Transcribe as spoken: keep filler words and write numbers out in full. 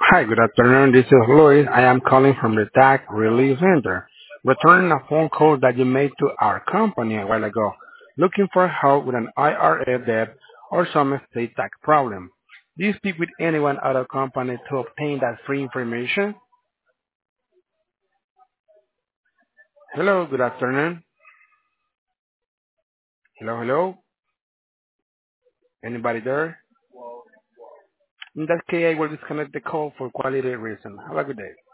Hi, good afternoon. This is Luis. I am calling from the Tax Relief Center, returning a phone call that you made to our company a while ago, looking for help with an I R A debt or some state tax problem. Do you speak with anyone at our company to obtain that free information? Hello, good afternoon. Hello, hello. Anybody there? In that case, I will disconnect the call for quality reason. Have a good day.